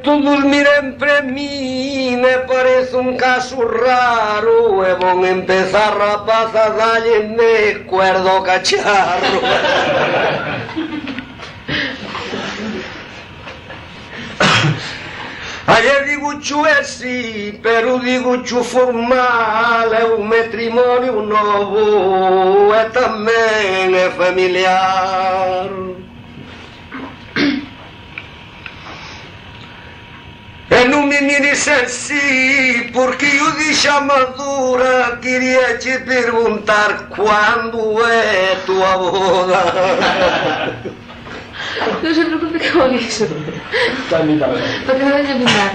todos miren para mí, me parece un caso raro, e van empezar rapaz a dalle me cuerdo cacharro. Ayer digo chu é sí, pero digo chu formal, é un matrimonio novo, e tamén é familiar. E non me mires así, porque eu dixa madura, quería che perguntar quando é tua boda. Non se preocupe que vou iso. Porque non vai mirar.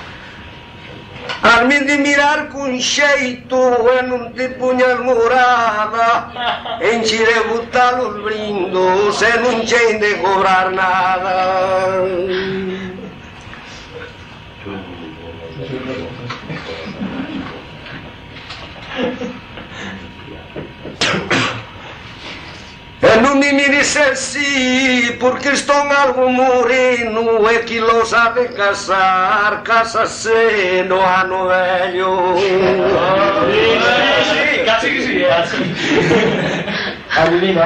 Arme de mirar con xeito e non te puñas morada, enchire botar os brindos e non che de cobrar nada. E non mi mires así, porque estou algo moreno e que los ha de casar, casase no ano vello. Sí, casi que sí, casi. Adivina,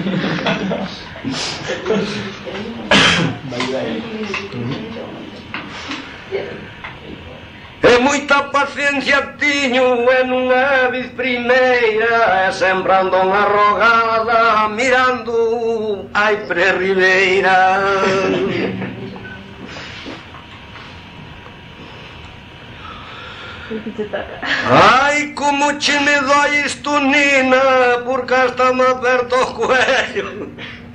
E moita paciencia tiño e nunha vez primeira, e sembrando unha rogada, mirando ai pre-ribeira. Ai, como che me dói isto, nena, porque hasta me aperto o cuello.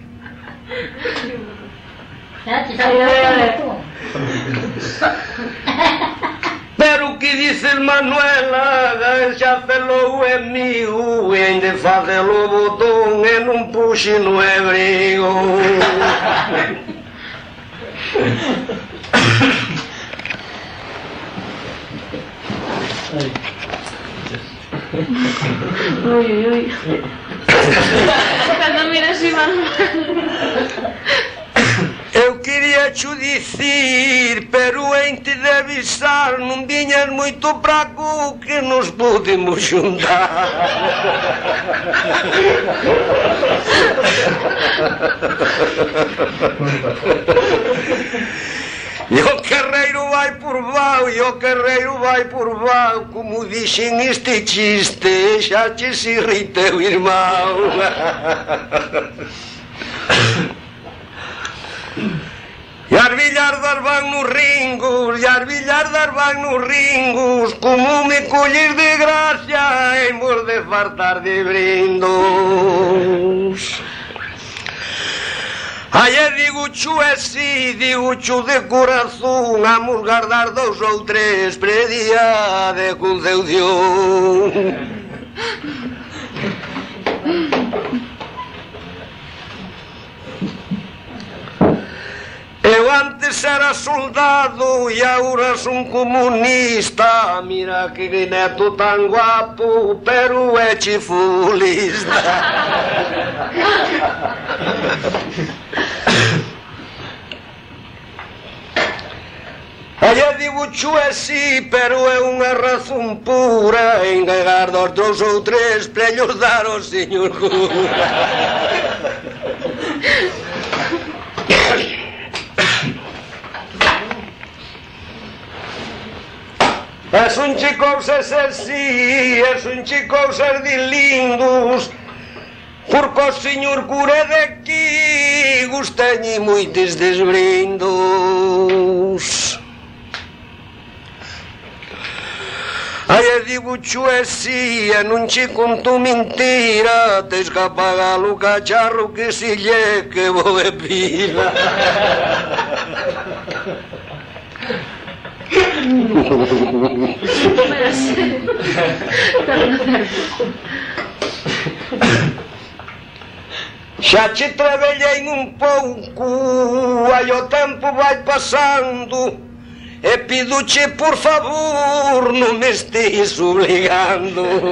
Pero que dices, Manuela, xa felou é mío, e ainda facelo botón e non puxe no hebreo. Ui. Cando mira así, Manuel. Eu queria te dicir, pero ente de avisar, non viñas moito praco que nos podemos xuntar. E o carreiro vai por vau, e o carreiro vai por vau, como dixen este chiste, xa che se irriteu, irmão. E as billardas van nos ringos, e as billardas van nos ringos, como me colles de gracia, en vos de fartar de brindos. Ayer digo chu así, digo chu de corazón, vamos guardar 2 ou 3 predía de concepción. Eu antes era soldado e agora son comunista. Mira que neto tan guapo, pero é chifulista. Allá digo chu así, pero é unha razón pura, engagar 2 ou 3 plellos dar ao señor cura. Es un cousas así, es un cousas de lindos, porque o señor cura de aquí gustañe moitos desbrindos. Ai, eu digo chu así, e non che conto mentira, tes que apagar o cacharro que se lle que vou de pila. Xa che traballei un pouco, aí o tempo vai pasando, e pidoche por favor non me estés obligando.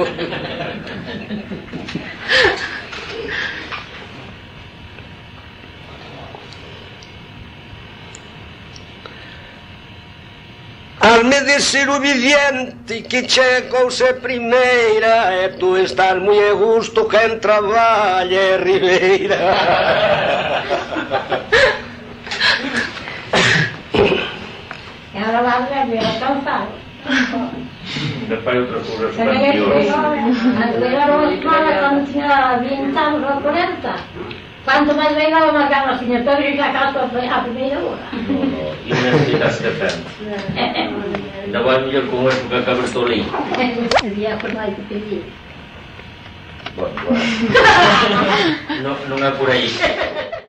Al me decir obediente que che cousa primeira e tu estás moi a gusto quen traballa e ribeira. E ahora va a ver a cansado. Después outra cousa Se me llegaron a escola cando tiña 20 anos ou 40. Cuanto máis venga, máis gana, señor Pedro, e xa caso a primeira hora. E necesitas de pena. Ainda vai mellor con eso que acabas todo ali. Día por máis que pedir. Bueno, non é por aí.